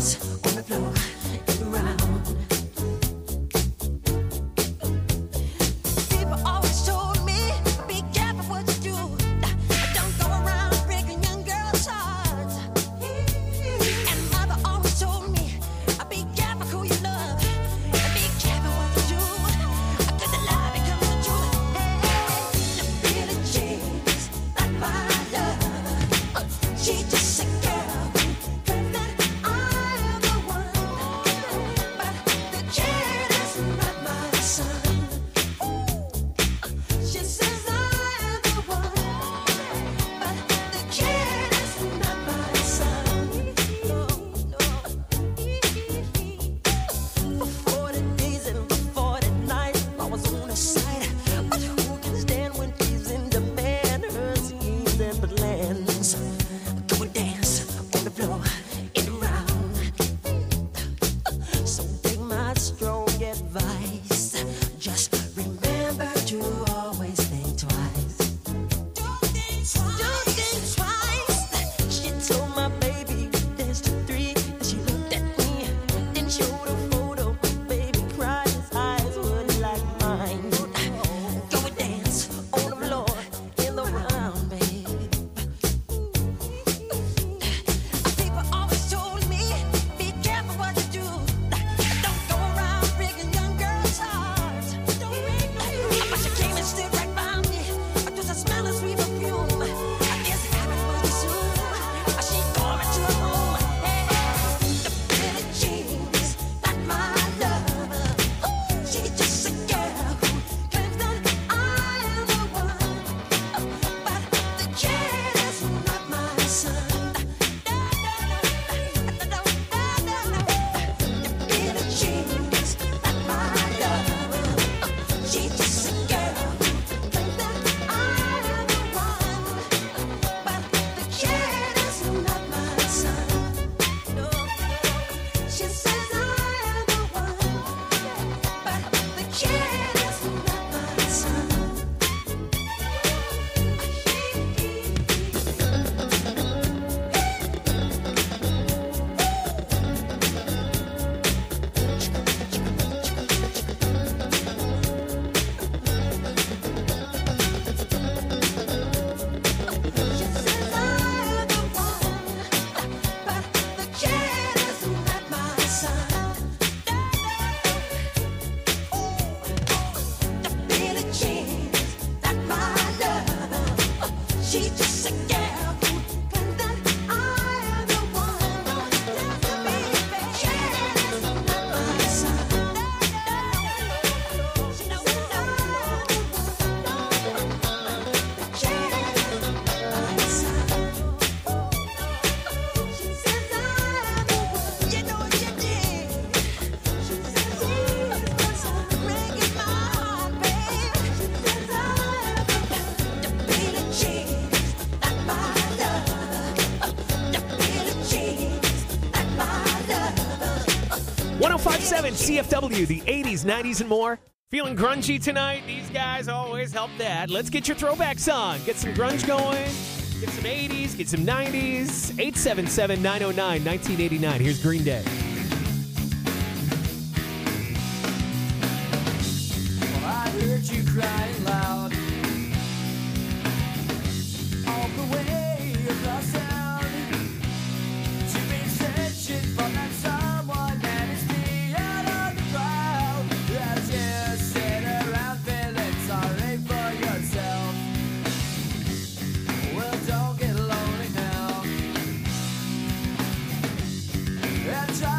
CFW, the 80s, 90s, and more. Feeling grungy tonight? These guys always help that. Let's get your throwbacks on. Get some grunge going. Get some 80s. Get some 90s. 877-909-1989. Here's Green Day. Well, I heard you crying loud all the way across town. You've been searching for that someone that is beyond all the crowd. As you sit around feeling sorry for yourself. Well, don't get lonely now. And try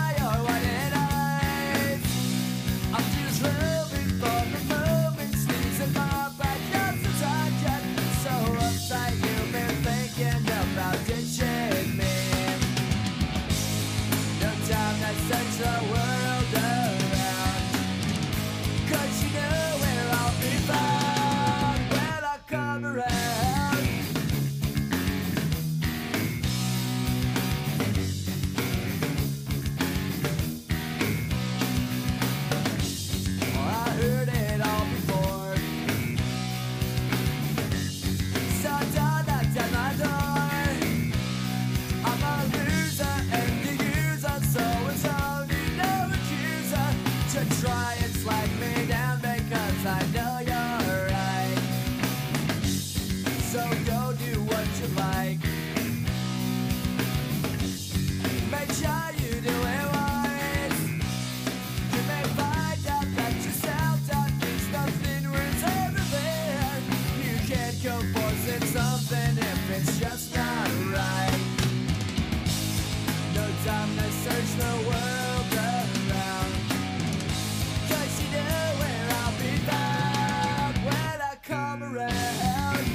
No time to search the world around. 'Cause you know where I'll be found when I come around.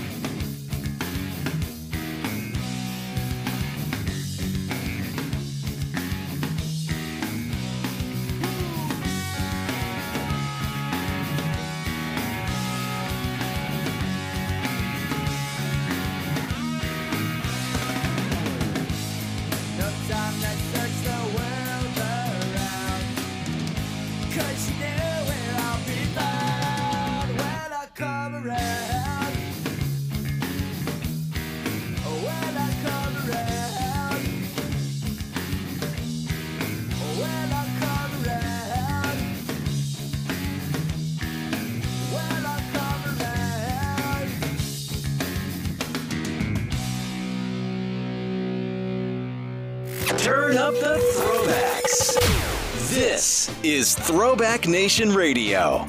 No time to search the world around. 'Cause you know where I'll be found when I come around. When I come around. When I come around. When I come around. Turn up the throwbacks. This is Throwback Nation Radio.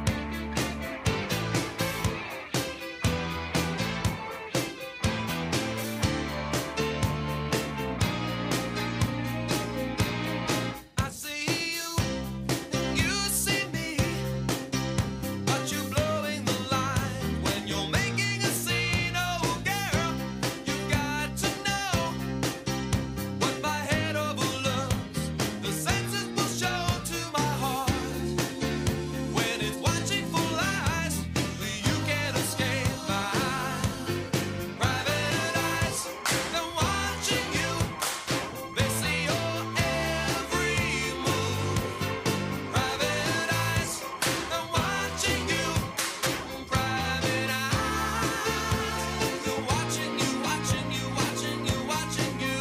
I see you, you see me, but you're blowing the line when you're making a scene. Oh, girl, you got to know what my head overlooks. The senses will show to my heart when it's watching full eyes. You can't escape my private eyes. They're watching you. They see your every move. Private eyes, they're watching you. Private eyes, they're watching you, watching you, watching you, watching you.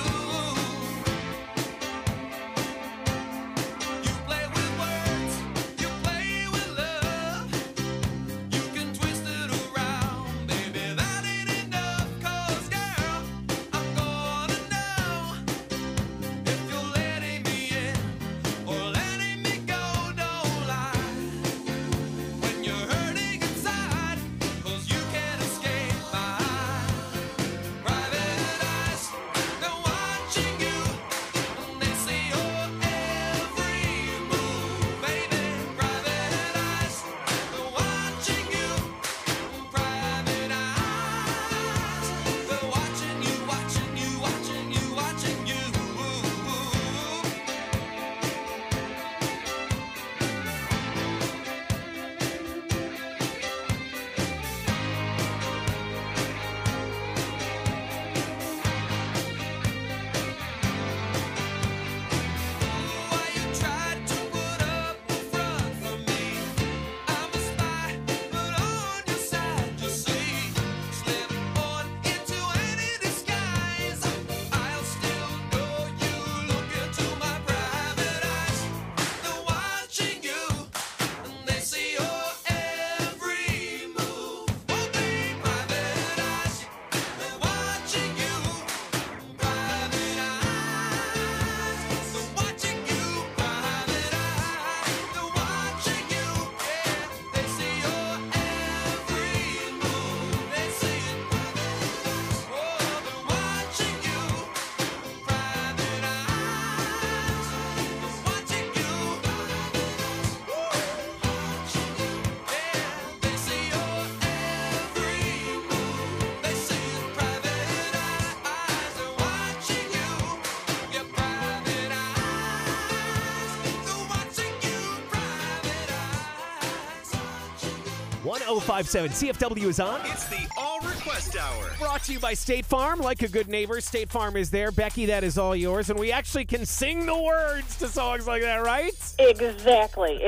You play with words, you play with love. You can twist it around, baby, that ain't enough. 'Cause girl, I'm gonna know if you're letting me in or letting me go. Don't lie when you're hurting inside, 'cause you can't escape my private eyes. They're watching you, and they see your every move, baby. Private eyes, they're watching you. Private eyes, they're watching you, watching you, watching you, watching you. Why you tried to put up a front for me? I'm a spy, but on your side, you see. Slip on into any disguise, I'll still know you. Look into my private eyes. They're watching you, and they see your every move. Oh, babe, private eyes, they're watching you. Private eyes, they're watching you. Private eyes, they're watching you. Yeah, they see your every move. They see it. Oh, they're watching you. Private eyes, they're watching you. Yeah, they see your every move. They see it. Private eyes, they're watching you. Your private eyes, they're watching you. Private eyes, watching you. 1057 CFW is on. It's the All Request Hour. Brought to you by State Farm. Like a good neighbor, State Farm is there. Becky, that is all yours. And we actually can sing the words to songs like that, right? Exactly.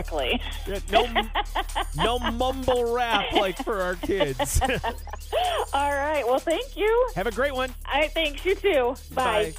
No mumble rap like for our kids. All right. Well, thank you. Have a great one. Thanks, you too. Bye.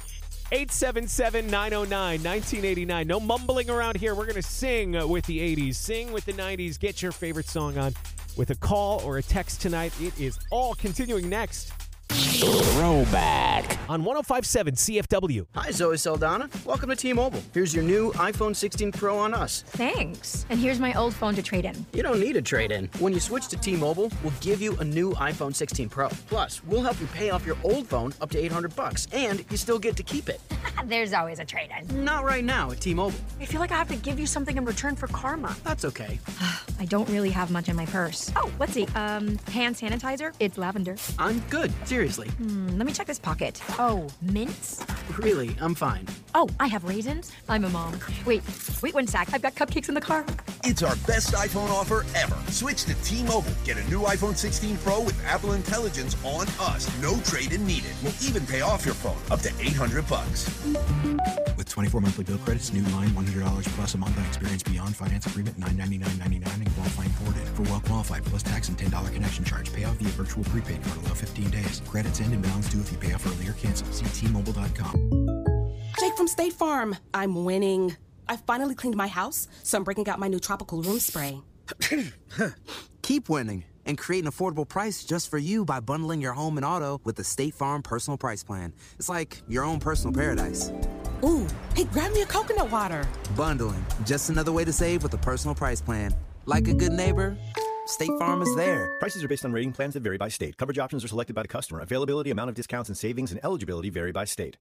877-909-1989. No mumbling around here. We're going to sing with the 80s. Sing with the 90s. Get your favorite song on with a call or a text tonight. It is all continuing next. Throwback on 105.7 CFW. Hi, Zoe Saldana. Welcome to T-Mobile. Here's your new iPhone 16 Pro on us. Thanks. And here's my old phone to trade in. You don't need a trade-in. When you switch to T-Mobile, we'll give you a new iPhone 16 Pro. Plus, we'll help you pay off your old phone up to $800, and you still get to keep it. There's always a trade-in. Not right now at T-Mobile. I feel like I have to give you something in return for karma. That's okay. I don't really have much in my purse. Oh, let's see. Hand sanitizer. It's lavender. I'm good. Seriously. Let me check this pocket. Oh, mints? Really, I'm fine. Oh, I have raisins. I'm a mom. Wait 1 sec. I've got cupcakes in the car. It's our best iPhone offer ever. Switch to T-Mobile. Get a new iPhone 16 Pro with Apple Intelligence on us. No trade-in needed. We'll even pay off your phone up to $800. With 24 monthly bill credits, new line, $100 plus a month on experience beyond finance agreement, $999.99 and qualifying forwarded. For well qualified plus tax and $10 connection charge. Pay off via virtual prepaid card. Allow 15 days. Credits end and balance due if you pay off early or cancel. See T-Mobile.com. Jake from State Farm. I'm winning. I finally cleaned my house, so I'm breaking out my new tropical room spray. Keep winning and create an affordable price just for you by bundling your home and auto with the State Farm Personal Price Plan. It's like your own personal paradise. Ooh, hey, grab me a coconut water. Bundling, just another way to save with a personal price plan. Like a good neighbor, State Farm is there. Prices are based on rating plans that vary by state. Coverage options are selected by the customer. Availability, amount of discounts and savings, and eligibility vary by state.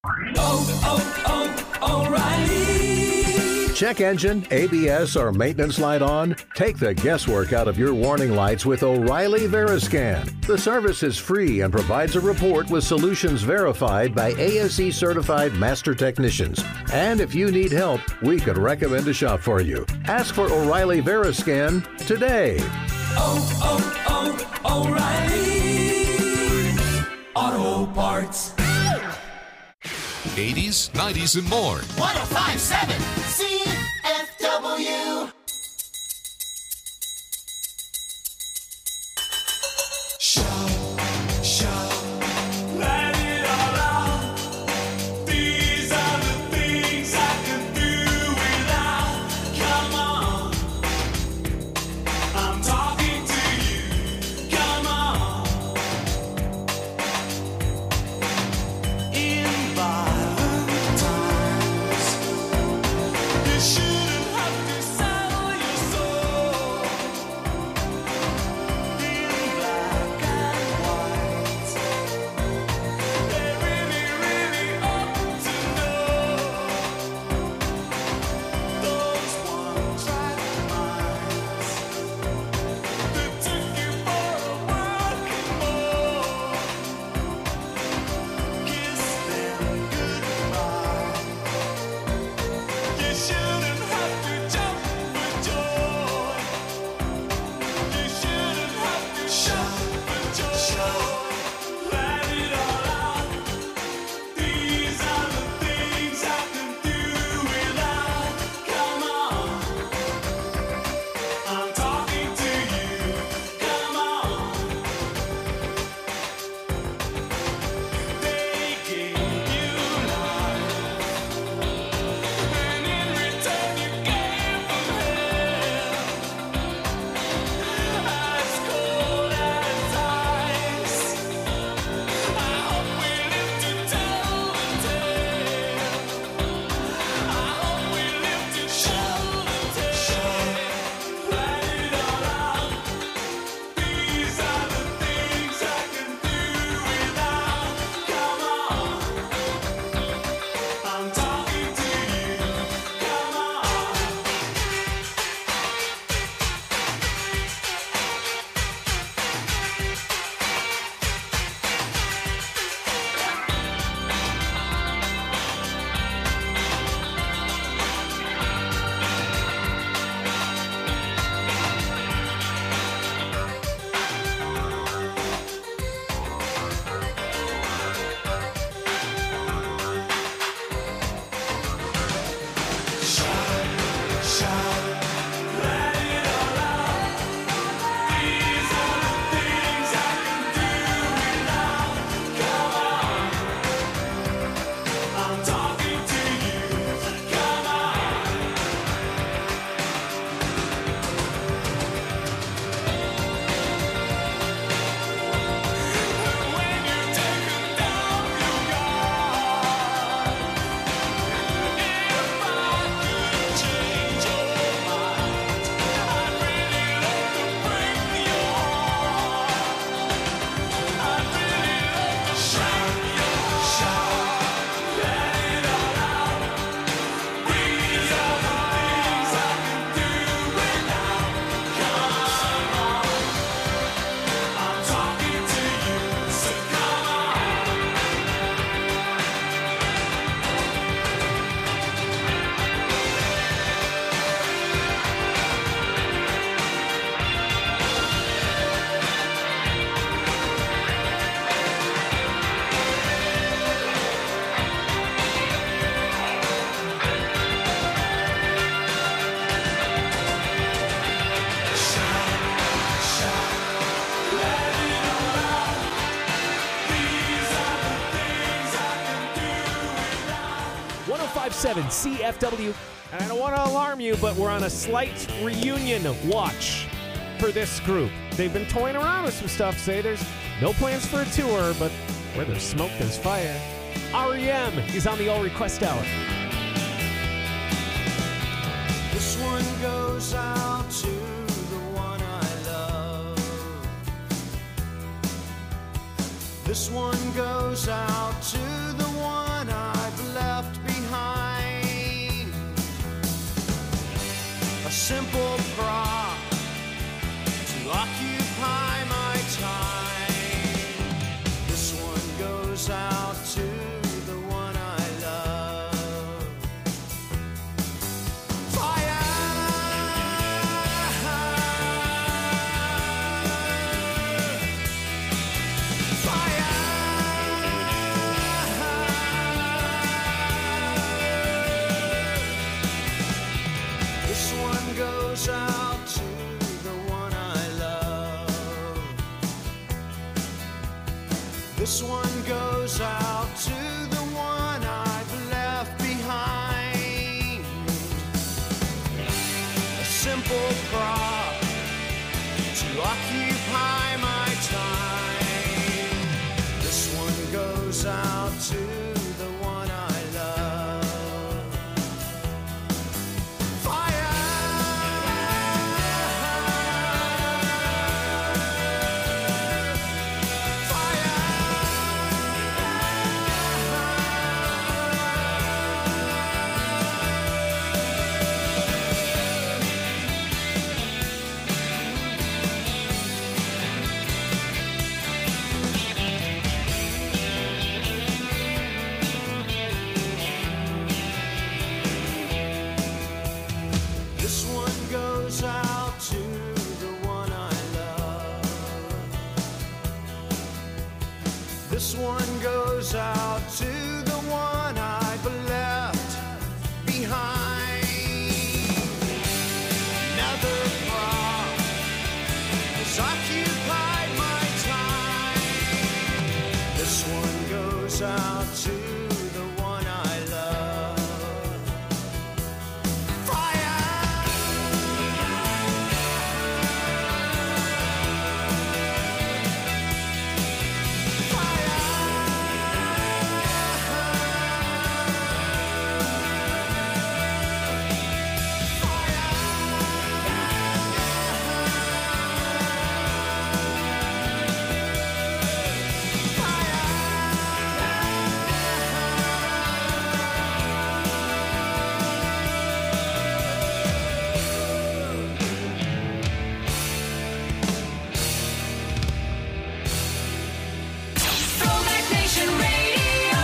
O'Reilly. Check engine, ABS, or maintenance light on? Take the guesswork out of your warning lights with O'Reilly Veriscan. The service is free and provides a report with solutions verified by ASE certified master technicians. And if you need help, we could recommend a shop for you. Ask for O'Reilly Veriscan today. O'Reilly Auto Parts. 80s, 90s, and more. 105.7 CFW. Shout, let it all out. These are the things I can do without. Come on, I'm talking to you. Come on. In violent times, 937-CFW. And I don't want to alarm you, but we're on a slight reunion watch for this group. They've been toying around with some stuff, say there's no plans for a tour, but where there's smoke, there's fire. REM is on the All Request Hour. This one goes out to the one I love. This one goes out to the one I've left behind. A simple prop to occupy my time. This one goes out to the one I love. Fire! Fire! This one goes out to the one I love. This one goes out to the one I've left behind. A simple prop to occupy my time. This one goes out to the one I love. Fire! This one goes out to the one I love. This one goes out to the one I've left behind. Another prop has occupied my time. This one goes out to the one I love. Throwback Nation Radio.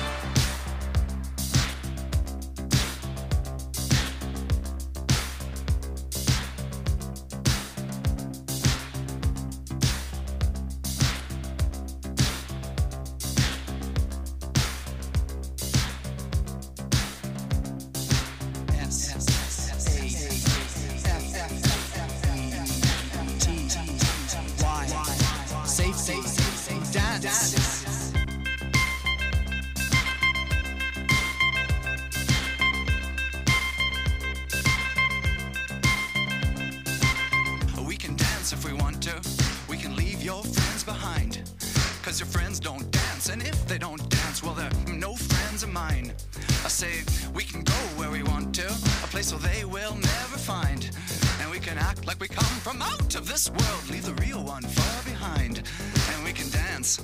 Safe, dance. We can dance if we want to. We can leave your friends behind. Cause your friends don't dance. And if they don't dance, well, they're no friends of mine. I say we can go where we want to. A place where they will never find. And we can act like we come from out of this world. Leave the real one far behind. And we can dance.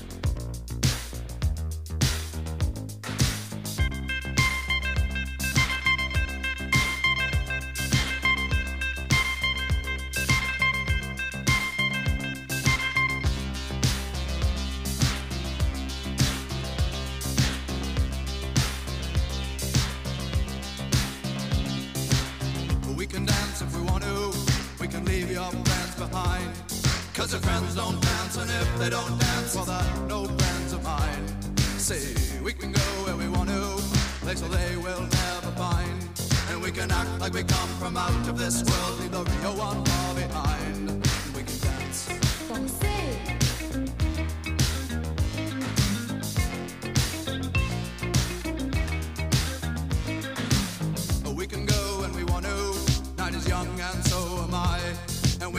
We can dance if we want to. We can leave your friends behind. Cause your friends don't dance, and if they don't dance, well, they're no friends of mine. See, we can go where we want to, place where they will never find. And we can act like we come from out of this world, leave the real one far behind. And we can dance.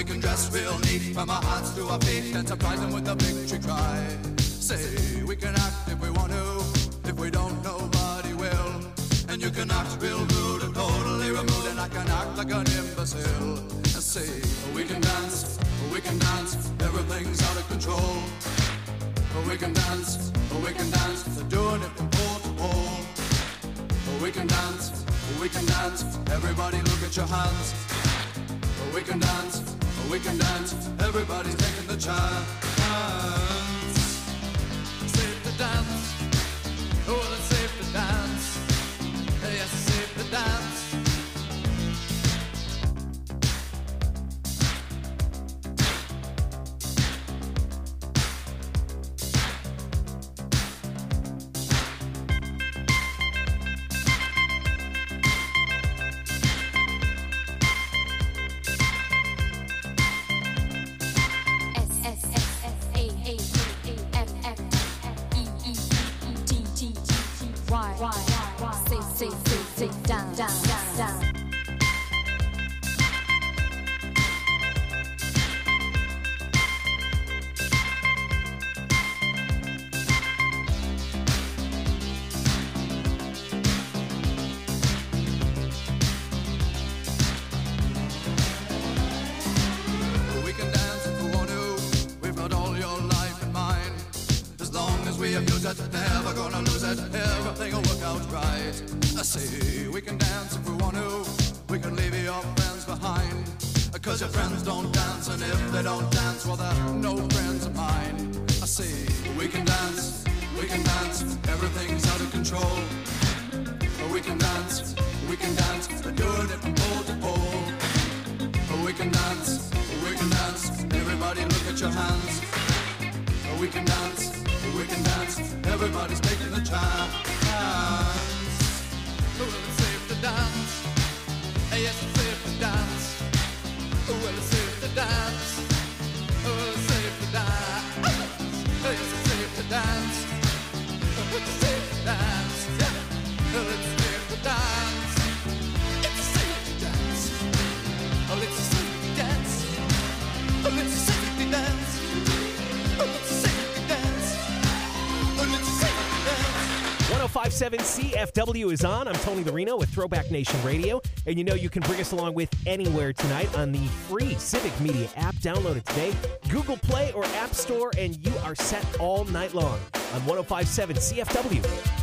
can dress real neat from our hearts to our feet and surprise them with a victory cry. Say, we can act if we want to, if we don't, nobody will. And you can act real rude and totally removed, and I can act like an imbecile. And say, we can dance, everything's out of control. We can dance, they're doing it from pole to pole. We can dance, everybody look at your hands. We can dance, everybody's taking the chance. Safe to dance, oh, it's safe to dance. Yes, it's safe to dance. Never gonna lose it, everything will work out right. I say, we can dance if we want to, we can leave your friends behind. Cause your friends don't dance, and if they don't dance, well, they're no friends of mine. I say, we can dance, everything's out of control. We can dance, they're doing it from pole to pole. We can dance, everybody look at your hands. We can dance, everybody's taking the chance. Well, it's safe to dance. Yes, it's safe to dance. Well, it's safe to dance. Well, it's safe to dance. Yes, it's safe to dance. It's safe to dance. Well, it's safe to dance. It's safe to dance. Oh, it's safe to dance. Oh, it's safe to dance. Oh, it's safe. 1057 CFW is on. I'm Tony the Reno with Throwback Nation Radio. And you know you can bring us along with anywhere tonight on the free Civic Media app. Download it today. Google Play or App Store, and you are set all night long on 1057 CFW.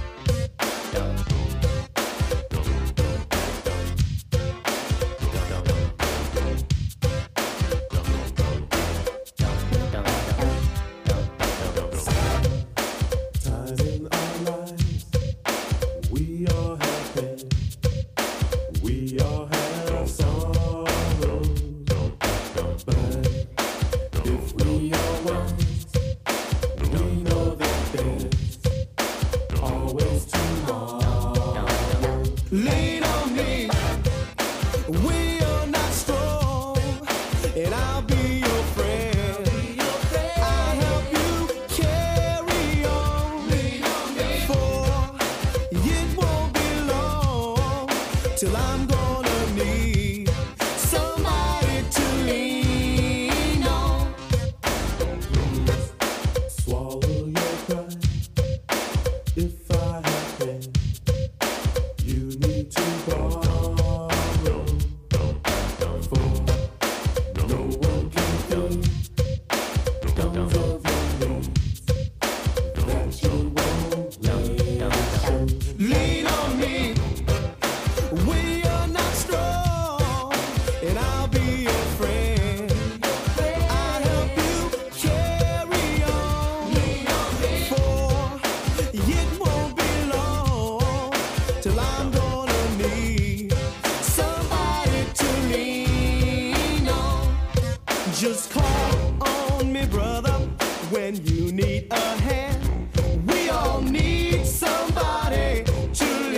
Just call on me, brother, when you need a hand. We all need somebody to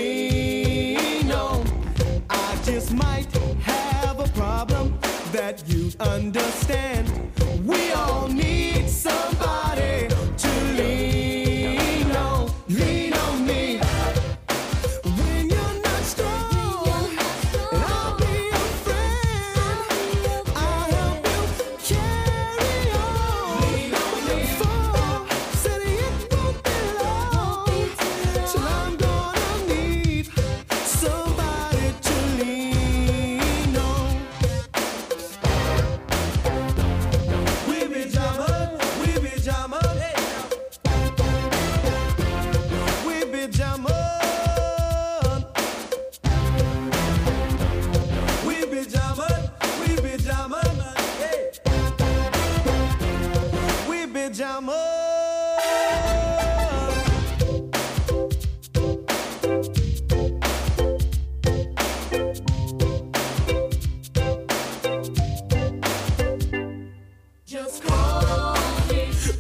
lean on. I just might have a problem that you'd understand. We all need somebody to lean on. Lean on me. When you're not strong, and I'll be your friend. I'll help you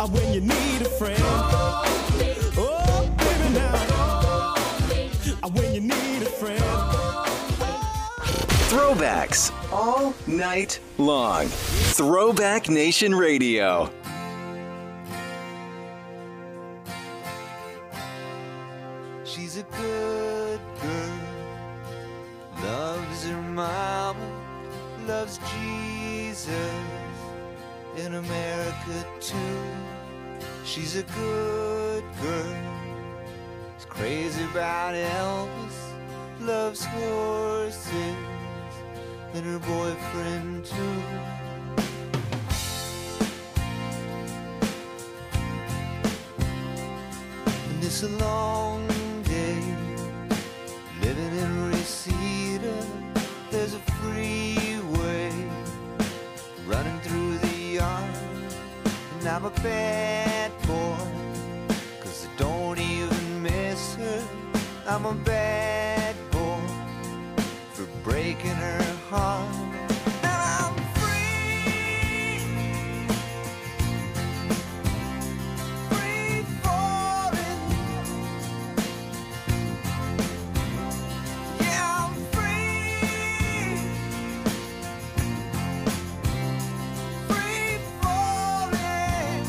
when you need a friend. Oh, baby, now. When you need a friend. Throwbacks all night long. Throwback Nation Radio. She's a good girl, loves her mama, loves Jesus, in America too. She's a good girl, is crazy about Elvis, loves horses, and her boyfriend too. And it's a long day living in Reseda. There's a freeway running through the yard, and I'm a bad boy, 'cause I don't even miss her. I'm a bad boy for breaking her heart. And I'm free, free falling. Yeah, I'm free, free falling.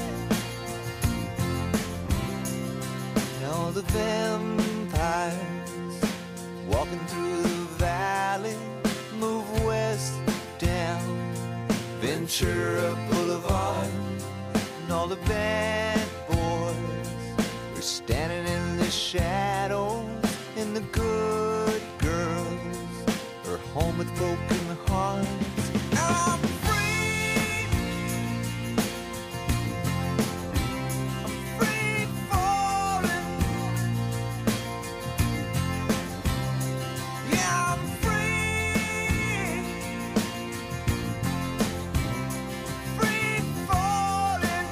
And all the vampires walking through the valley move west down Ventura Boulevard, and all the bad boys are standing in the shadows, and the good girls are home with broken hearts. I'm free, I'm free falling. Yeah, I'm free, free falling.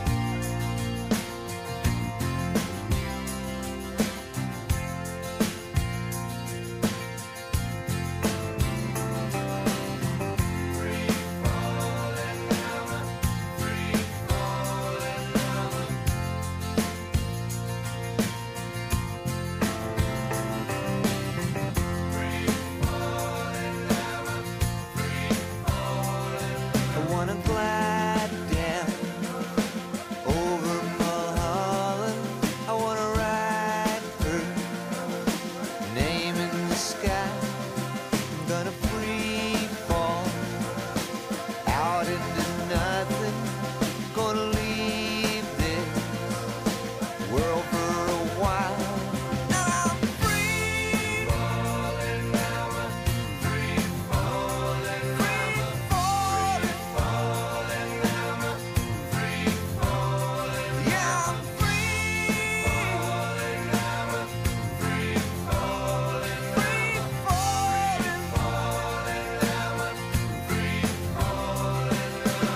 I wanna glide down over Mulholland. I wanna write her name in the sky. I'm gonna free fall out into nothing. Gonna leave this world for a while. And I'm free falling now. I'm free falling now. Free falling now. I'm free falling. Yeah, I'm free falling now. I'm free falling. Free falling now. I'm free falling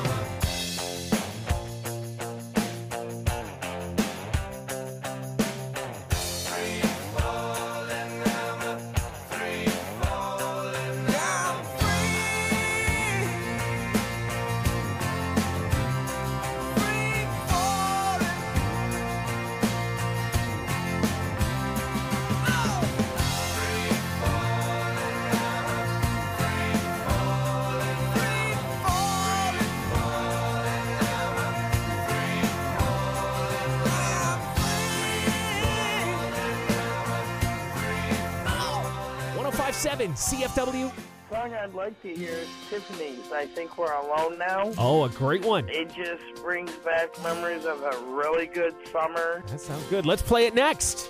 CFW. Song I'd like to hear is Tiffany's I Think We're Alone Now. Oh, a great one. It just brings back memories of a really good summer. That sounds good. Let's play it next.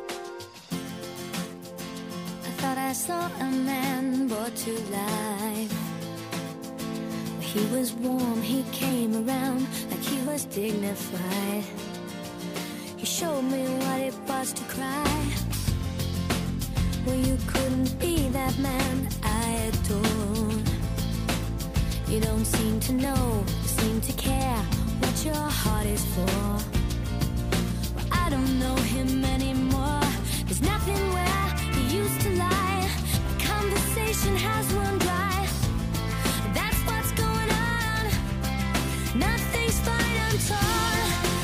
I thought I saw a man brought to life. He was warm, he came around like he was dignified. He showed me what it was to cry. Well, you couldn't be that man I adored. You don't seem to know, seem to care what your heart is for. Well, I don't know him anymore. There's nothing where he used to lie. My conversation has run dry. That's what's going on. Nothing's fine, I'm torn.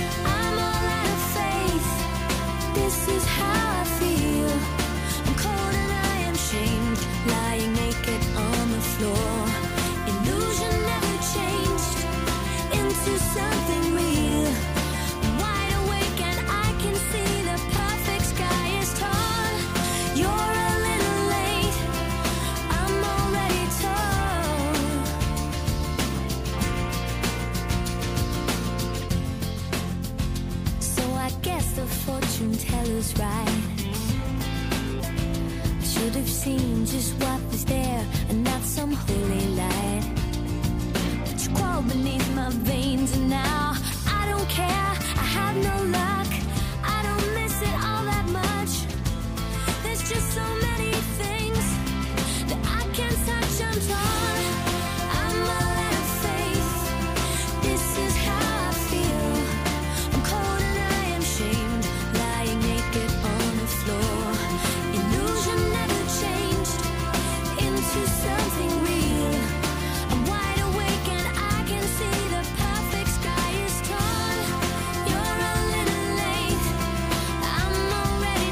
into something real. I'm wide awake and I can see the perfect sky is torn. You're a little late, I'm already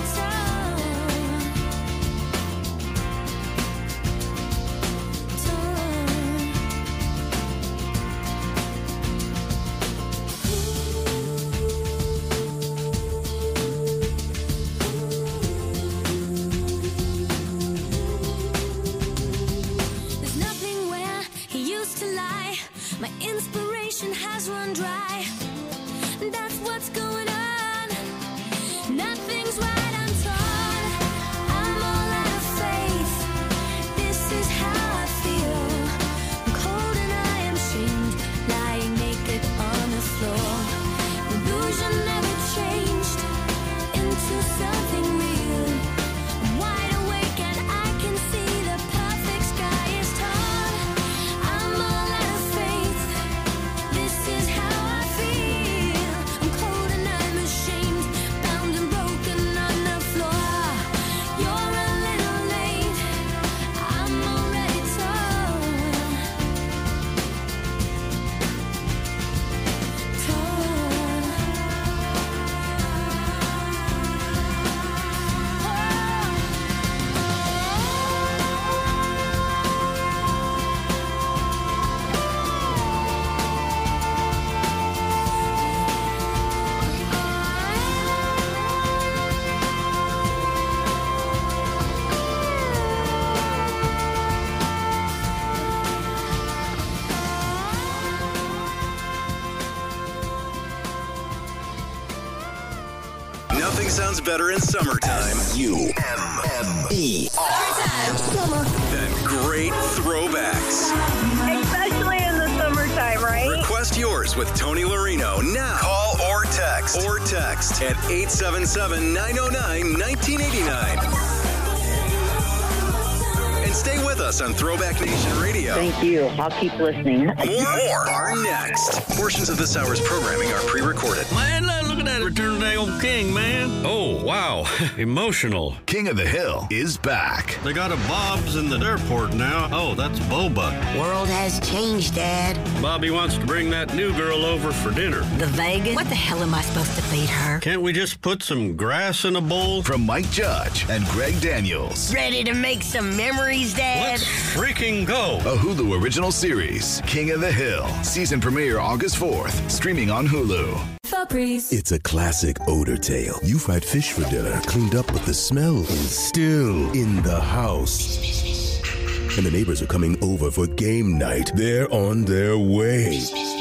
There's nothing where he used to lie. My inspiration has run dry. That's what's going on. Nothing's right, I'm torn. I'm all out of faith. This is how I feel. I'm cold and I am shamed, lying naked on the floor. Illusion never changed into something real. I'm wide awake and I can see the perfect sky is torn. I'm all out of faith. This is how I feel. I'm cold and I'm ashamed, bound and broken on the floor. You're a little late, I'm already Nothing sounds better in summertime. Summer. Than great throwbacks. Especially in the summertime, right? Request yours with Tony Larino now. Call or text. At 877-909-1989. And stay with us on Throwback Nation Radio. Thank you. I'll keep listening. More are next. Portions of this hour's programming are pre-recorded. Man, look at that Return of the Old King, man. Oh, wow. Emotional. King of the Hill is back. They got a Bob's in the airport now. Oh, that's Boba. World has changed, Dad. Bobby wants to bring that new girl over for dinner. The Vegas? What the hell am I supposed to feed her? Can't we just put some grass in a bowl? From Mike Judge and Greg Daniels. Ready to make some memories, Dad? Let's freaking go. A Hulu original series, King of the Hill. Season premiere August 4th. Streaming on Hulu. It's a classic odor tale. You fried fish for dinner, cleaned up, but the smell is still in the house. And the neighbors are coming over for game night. They're on their way.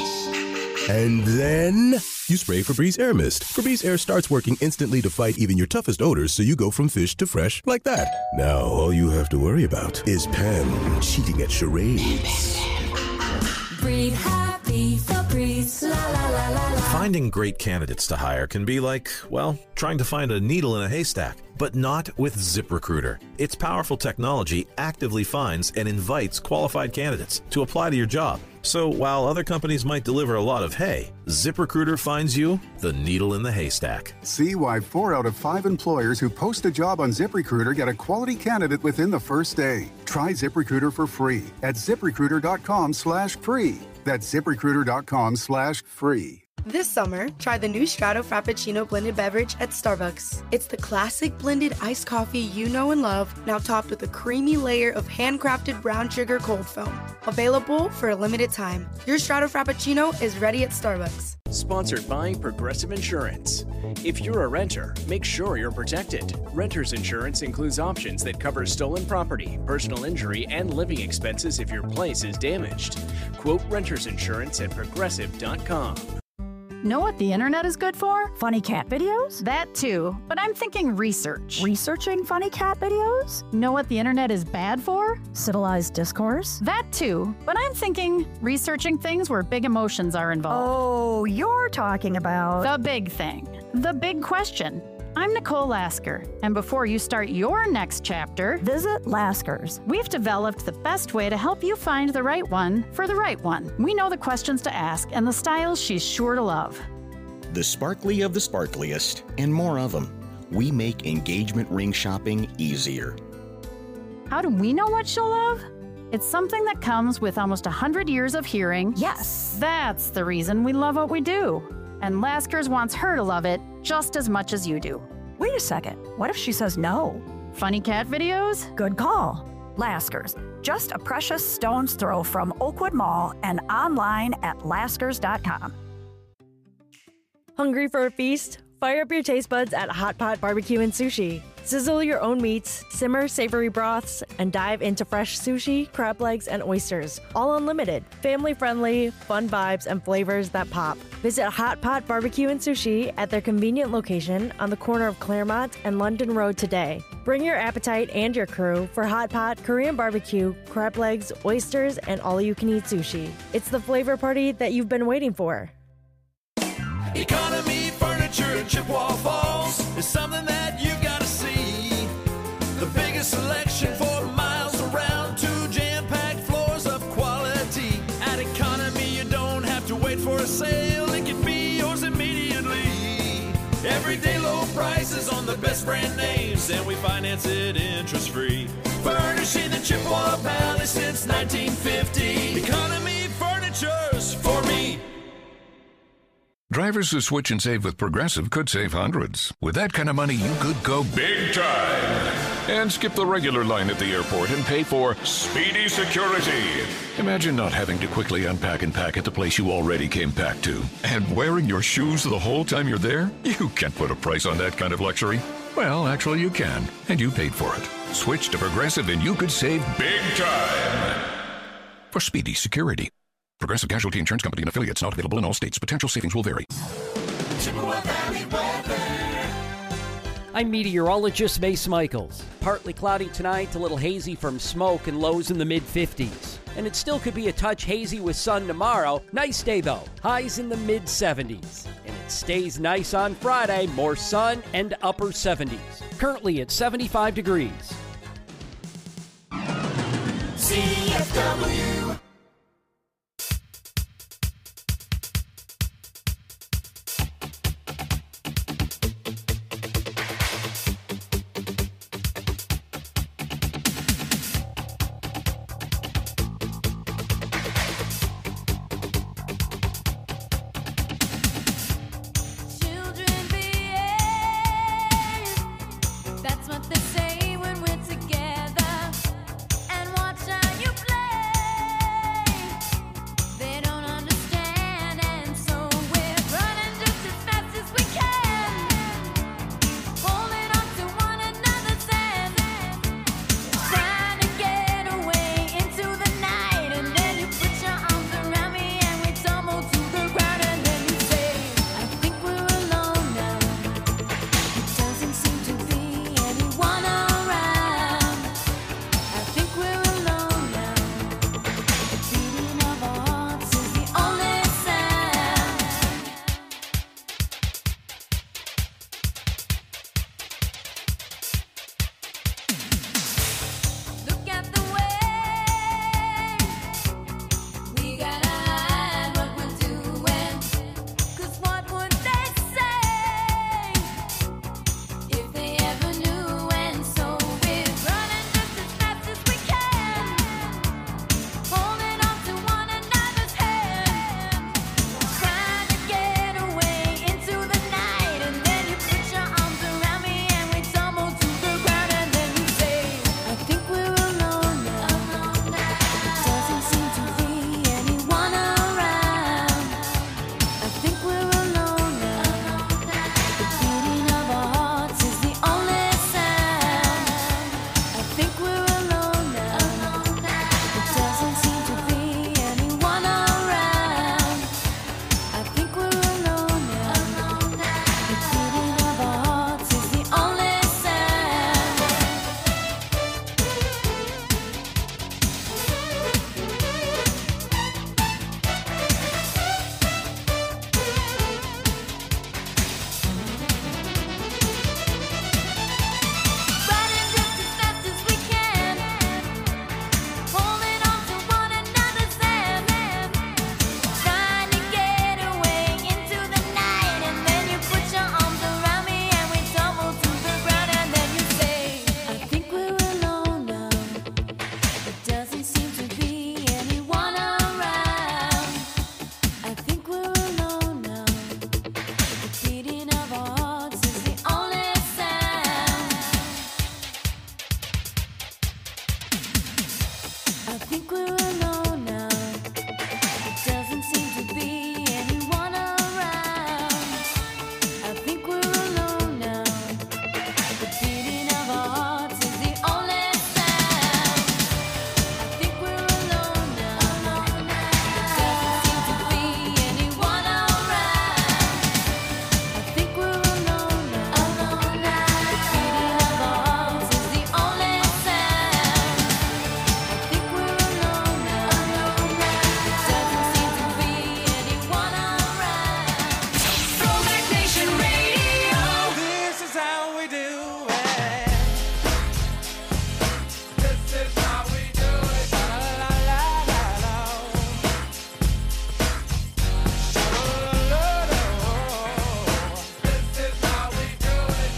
And then you spray Febreze Air Mist. Febreze Air starts working instantly to fight even your toughest odors, so you go from fish to fresh like that. Now all you have to worry about is Pam cheating at charades. Breathe happy, Febreze, la la la la la. Finding great candidates to hire can be like, well, trying to find a needle in a haystack, but not with ZipRecruiter. Its powerful technology actively finds and invites qualified candidates to apply to your job. So while other companies might deliver a lot of hay, ZipRecruiter finds you the needle in the haystack. See why 4 out of 5 employers who post a job on ZipRecruiter get a quality candidate within the first day. Try ZipRecruiter for free at ZipRecruiter.com/free. That's ZipRecruiter.com/free. This summer, try the new Strato Frappuccino blended beverage at Starbucks. It's the classic blended iced coffee you know and love, now topped with a creamy layer of handcrafted brown sugar cold foam. Available for a limited time. Your Strato Frappuccino is ready at Starbucks. Sponsored by Progressive Insurance. If you're a renter, make sure you're protected. Renter's insurance includes options that cover stolen property, personal injury, and living expenses if your place is damaged. Quote renter's insurance at progressive.com. Know what the internet is good for? Funny cat videos? That too, but I'm thinking research. Researching funny cat videos? Know what the internet is bad for? Civilized discourse? That too, but I'm thinking researching things where big emotions are involved. Oh, you're talking about the big thing, the big question. I'm Nicole Lasker, and before you start your next chapter, visit Lasker's. We've developed the best way to help you find the right one for the right one. We know the questions to ask and the styles she's sure to love. The sparkly of the sparkliest, and more of them. We make engagement ring shopping easier. How do we know what she'll love? It's something that comes with almost 100 years of hearing. Yes. That's the reason we love what we do. And Laskers wants her to love it just as much as you do. Wait a second. What if she says no? Funny cat videos? Good call. Laskers, just a precious stone's throw from Oakwood Mall and online at laskers.com. Hungry for a feast? Fire up your taste buds at Hot Pot Barbecue and Sushi. Sizzle your own meats, simmer savory broths, and dive into fresh sushi, crab legs, and oysters. All unlimited. Family-friendly, fun vibes, and flavors that pop. Visit Hot Pot Barbecue and Sushi at their convenient location on the corner of Claremont and London Road today. Bring your appetite and your crew for Hot Pot, Korean barbecue, crab legs, oysters, and all-you-can-eat sushi. It's the flavor party that you've been waiting for. Economy Furniture in Chippewa Falls is something that you've got to see. The biggest selection for miles around, 2 jam-packed floors of quality. At Economy, you don't have to wait for a sale. It can be yours immediately. Everyday low prices on the best brand names, and we finance it interest-free. Furnishing the Chippewa Valley since 1950. Economy Furniture's for me. Drivers who switch and save with Progressive could save hundreds. With that kind of money, you could go big time and skip the regular line at the airport and pay for speedy security. Imagine not having to quickly unpack and pack at the place you already came packed to. And wearing your shoes the whole time you're there? You can't put a price on that kind of luxury. Well, actually you can, and you paid for it. Switch to Progressive and you could save big time for speedy security. Progressive Casualty Insurance Company and affiliates, not available in all states. Potential savings will vary. Chippewa Valley weather. I'm meteorologist Mace Michaels. Partly cloudy tonight, a little hazy from smoke and lows in the mid-50s. And it still could be a touch hazy with sun tomorrow. Nice day though, highs in the mid-70s. And it stays nice on Friday, more sun and upper 70s. Currently at 75 degrees. CFW. That's what they say when we're together. And watch how you play. think we're alone now. It doesn't seem to be anyone around. I think we're alone now. The beating of our hearts is the only sound. I think we're alone now. It doesn't seem to be anyone around. I think we're alone now. The beating of our hearts is the only sound. I think we're alone now. It doesn't seem to be anyone around. Throwback Nation Radio. This is how we do it. This is how we do it. La la la la la. This is how we do it.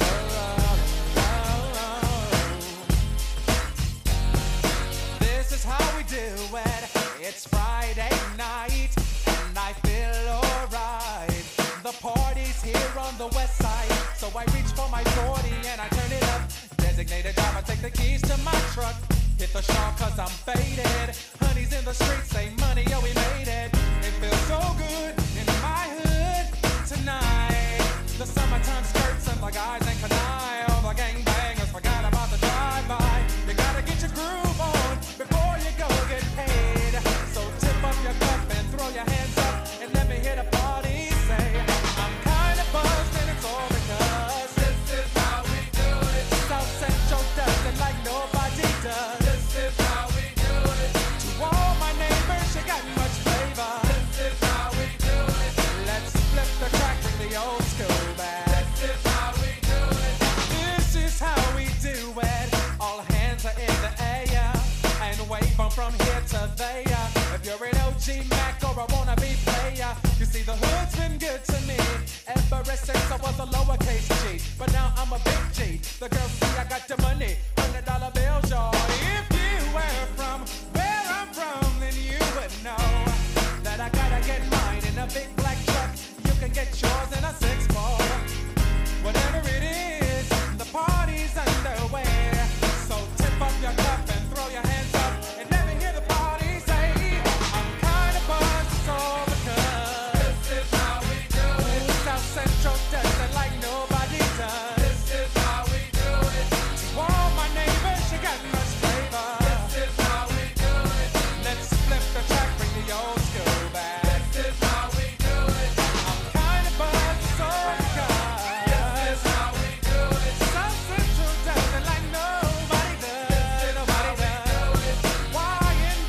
This is how we do it. It's Friday night and I feel alright. The party's here on the west side, so I reach for my 40 and I turn it up. Designated driver, take the keys to my truck. Hit the shop cause I'm faded. Honey's in the streets, say money, oh we made it. It feels so good in my hood tonight. The summertime skirts and the guys ain't canine. All the gangbangers forgot about the drive-by. You gotta get your groove on before you go get paid. So tip up your cup and throw your hands up and let me hear the party say, I'm kinda buzzed and it's all because this is how we do it. South Central does it like nobody does. This is how we do it. To all my neighbors, you got much flavor. This is how we do it. Let's flip the track, bring the old school back. This is how we do it. This is how we do it. All hands are in the air and wave from here to there. If you're an OG Mac or a wannabe player, you see the hood's been good to me ever since I was a lowercase G. But now I'm a big G. The girls see I got the money, $100 bills, y'all. If you were from where I'm from, then you would know that I gotta get mine in a big black truck. You can get yours in a 6-4. Whatever it is, the party's underway. So tip up your cup and throw your hands up and let me hear the party say, I'm kinda buzzed, it's all because this is how we do it. South Central does it like nobody does. This is how we do it. To all my neighbors, you got much flavor. This is how we do it. Let's flip the track, bring the old school back. This is how we do it. I'm kinda buzzed, it's all because this is how we do it. South Central does it like nobody does. Nobody does. YNB,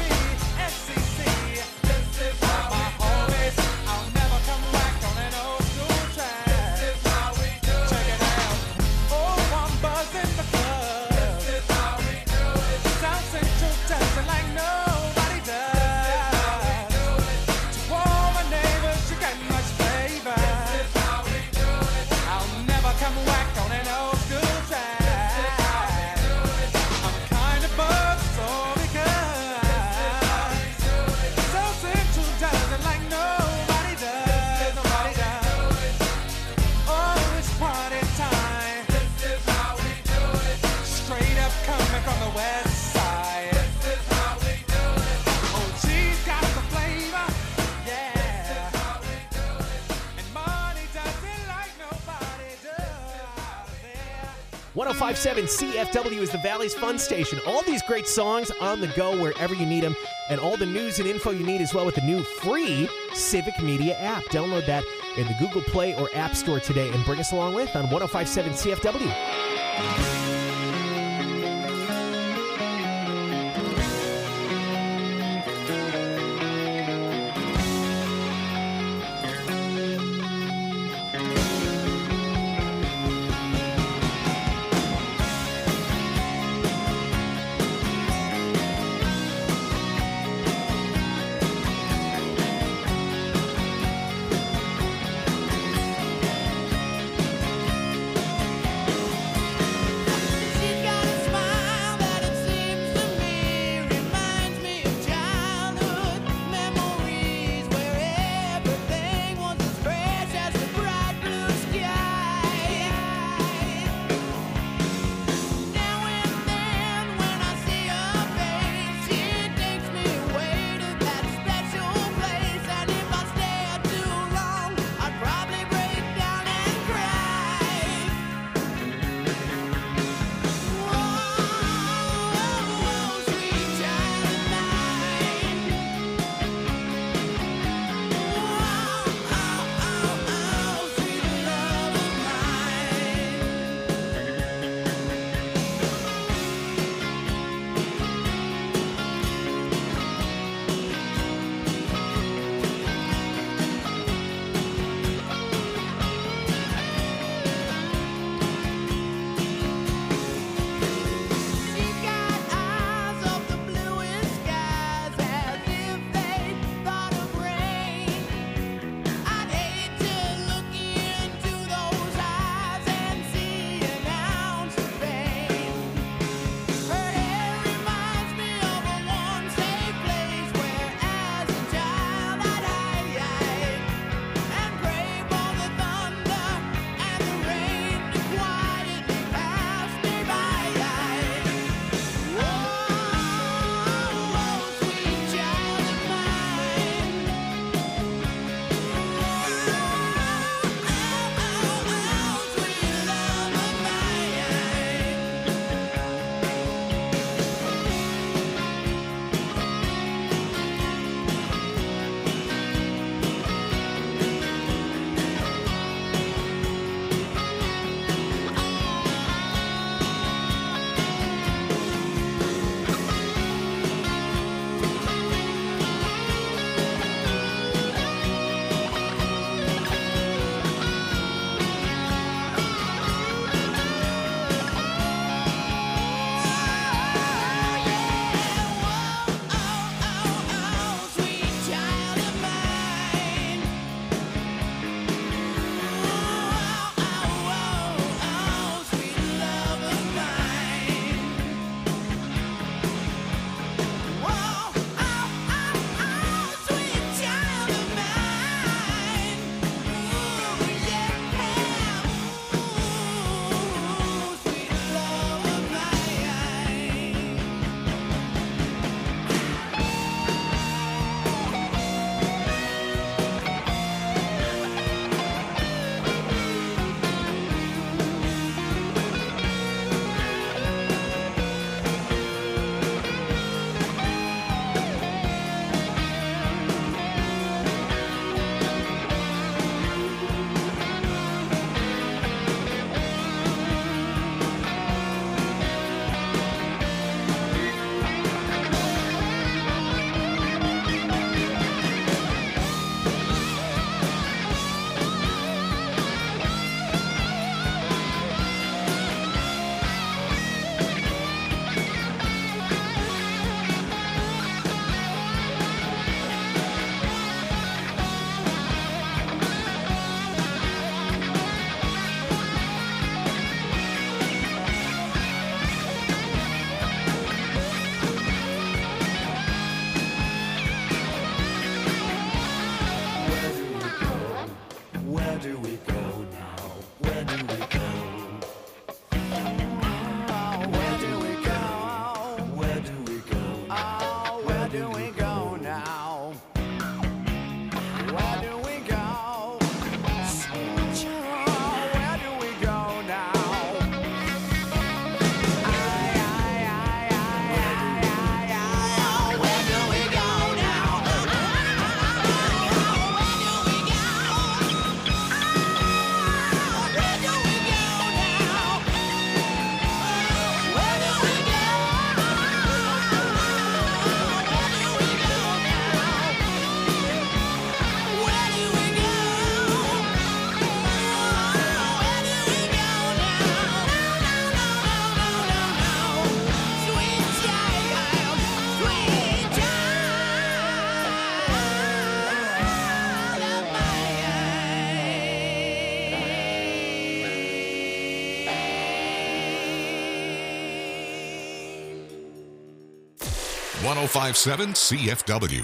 SCC. This is how my homies. I'll never come back on an old school track. This is how we do it. Check it out. Oh, I'm buzzing because this is how we do it. South Central does it like nobody does. To all my neighbors, you got much flavor. This is how we do it. I'll never come back on an old school track. This is how we do it. I'm kinda buzzed, so because South Central does it like nobody does. Nobody does. Oh, it's party time. This is how we do it. Straight up coming from the west side. This is how we do it. Oh, she's got the flavor. Yeah. This is how we do it. And money does it like nobody does. Yeah. 1057 CFW is the Valley's fun station. All these great songs on the go wherever you need them, and all the news and info you need as well with the new free Civic Media app. Download that in the Google Play or App Store today and bring us along with on 1057 CFW. do we go now? Where do we go? Sweet child, where do we go now? Where do we go now? .1057 CFW.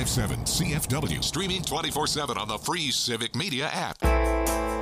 1057 CFW. Streaming 24/7 on the free Civic Media app.